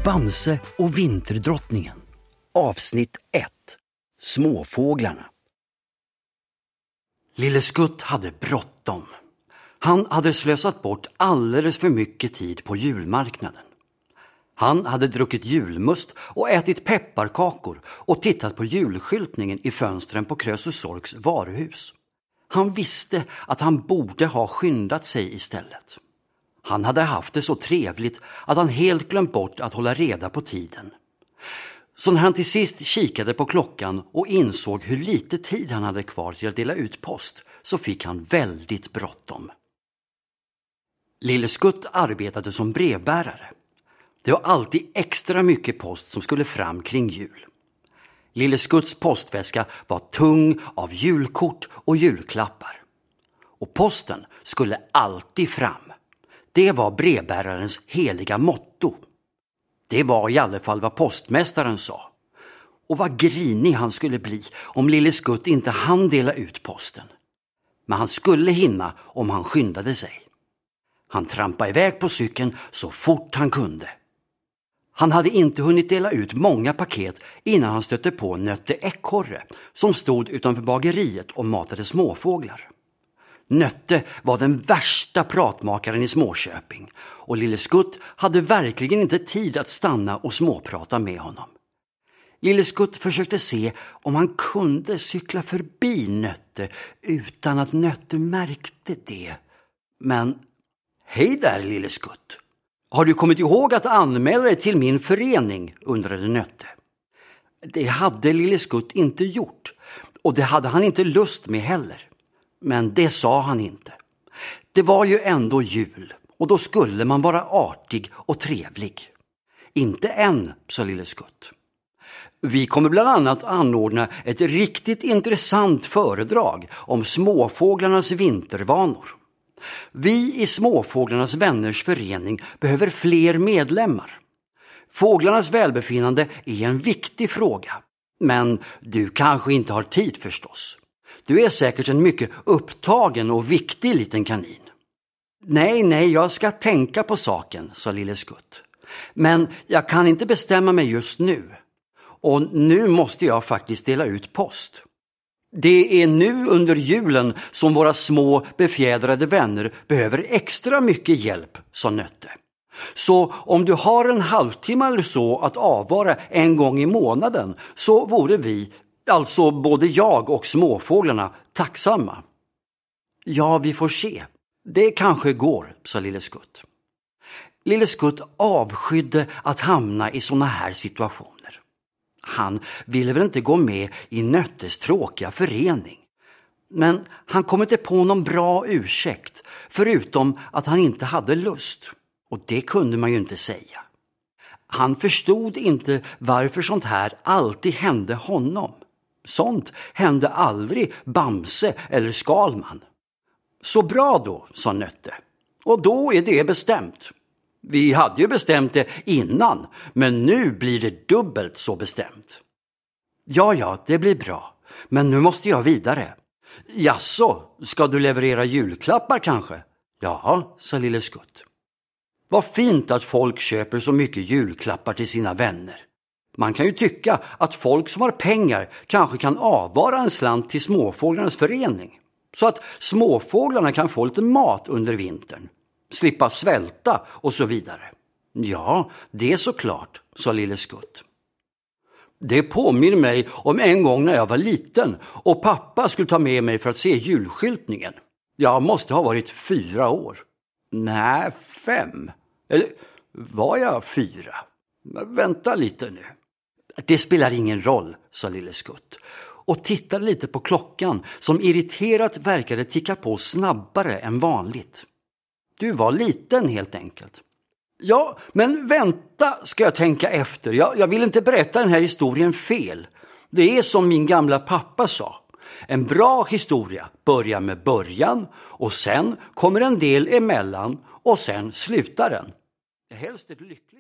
Bamse och Vinterdrottningen. Avsnitt 1. Småfåglarna. Lille Skutt hade bråttom. Han hade slösat bort alldeles för mycket tid på julmarknaden. Han hade druckit julmust och ätit pepparkakor och tittat på julskyltningen i fönstren på Krösus Sorks varuhus. Han visste att han borde ha skyndat sig istället. Han hade haft det så trevligt att han helt glömt bort att hålla reda på tiden. Så när han till sist kikade på klockan och insåg hur lite tid han hade kvar till att dela ut post, så fick han väldigt bråttom. Lille Skutt arbetade som brevbärare. Det var alltid extra mycket post som skulle fram kring jul. Lille Skutts postväska var tung av julkort och julklappar. Och posten skulle alltid fram. Det var brevbärarens heliga motto. Det var i alla fall vad postmästaren sa. Och vad grinig han skulle bli om Lille Skutt inte hann dela ut posten. Men han skulle hinna om han skyndade sig. Han trampade iväg på cykeln så fort han kunde. Han hade inte hunnit dela ut många paket innan han stötte på Nötte Ekorre som stod utanför bageriet och matade småfåglar. Nötte var den värsta pratmakaren i Småköping och Lille Skutt hade verkligen inte tid att stanna och småprata med honom. Lille Skutt försökte se om han kunde cykla förbi Nötte utan att Nötte märkte det. Men, hej där Lille Skutt! Har du kommit ihåg att anmäla dig till min förening? Undrade Nötte. Det hade Lille Skutt inte gjort och det hade han inte lust med heller. Men det sa han inte. Det var ju ändå jul och då skulle man vara artig och trevlig. Inte än, sa Lille Skutt. Vi kommer bland annat anordna ett riktigt intressant föredrag om småfåglarnas vintervanor. Vi i Småfåglarnas vänners förening behöver fler medlemmar. Fåglarnas välbefinnande är en viktig fråga, men du kanske inte har tid förstås. Du är säkert en mycket upptagen och viktig liten kanin. Nej, jag ska tänka på saken, sa Lille Skutt. Men jag kan inte bestämma mig just nu. Och nu måste jag faktiskt dela ut post. Det är nu under julen som våra små befjädrade vänner behöver extra mycket hjälp, sa Nötte. Så om du har en halvtimme eller så att avvara en gång i månaden så vore vi, alltså både jag och småfåglarna, tacksamma. Ja, vi får se. Det kanske går, sa Lille Skutt. Lille Skutt avskydde att hamna i såna här situationer. Han ville väl inte gå med i Nöttes tråkiga förening. Men han kom inte på någon bra ursäkt, förutom att han inte hade lust. Och det kunde man ju inte säga. Han förstod inte varför sånt här alltid hände honom. Sånt hände aldrig Bamse eller Skalman. Så bra då, sa Nötte. Och då är det bestämt. Vi hade ju bestämt det innan, men nu blir det dubbelt så bestämt. Ja, det blir bra. Men nu måste jag vidare. Jaså, ska du leverera julklappar kanske? Ja, sa Lille Skutt. Vad fint att folk köper så mycket julklappar till sina vänner. Man kan ju tycka att folk som har pengar kanske kan avvara en slant till Småfåglarnas förening. Så att småfåglarna kan få lite mat under vintern. Slippa svälta och så vidare. Ja, det är såklart, sa Lille Skutt. Det påminner mig om en gång när jag var liten och pappa skulle ta med mig för att se julskyltningen. Jag måste ha varit 4 år. Nej, 5. Eller var jag 4? Vänta lite nu. Det spelar ingen roll, sa Lille Skutt. Och tittade lite på klockan som irriterat verkade ticka på snabbare än vanligt. Du var liten helt enkelt. Ja, men vänta ska jag tänka efter. Jag vill inte berätta den här historien fel. Det är som min gamla pappa sa. En bra historia börjar med början och sen kommer en del emellan och sen slutar den. Helst ett lyckligt.